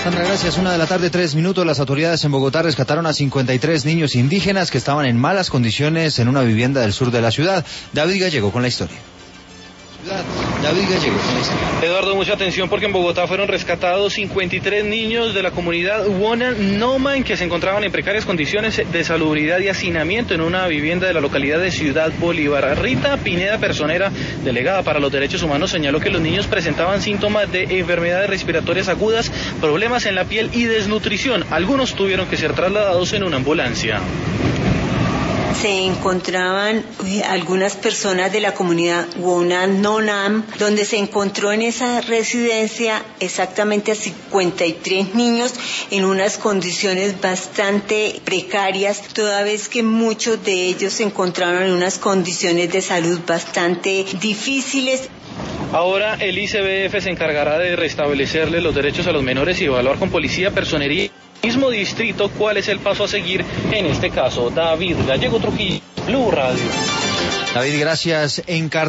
Sandra, gracias. 1:03 Las autoridades en Bogotá rescataron a 53 niños indígenas que estaban en malas condiciones en una vivienda del sur de la ciudad. David Gallego con la historia. Eduardo, mucha atención porque en Bogotá fueron rescatados 53 niños de la comunidad Wonan que se encontraban en precarias condiciones de salubridad y hacinamiento en una vivienda de la localidad de Ciudad Bolívar. Rita Pineda Personera, delegada para los derechos humanos, señaló que los niños presentaban síntomas de enfermedades respiratorias agudas, problemas en la piel y desnutrición. Algunos tuvieron que ser trasladados en una ambulancia. Se encontraban algunas personas de la comunidad Wonan, donde se encontró en esa residencia exactamente a 53 niños en unas condiciones bastante precarias, toda vez que muchos de ellos se encontraron en unas condiciones de salud bastante difíciles. Ahora el ICBF se encargará de restablecerle los derechos a los menores y evaluar con policía, personería mismo distrito cuál es el paso a seguir en este caso. David Gallego Trujillo, Blue Radio. David, gracias. En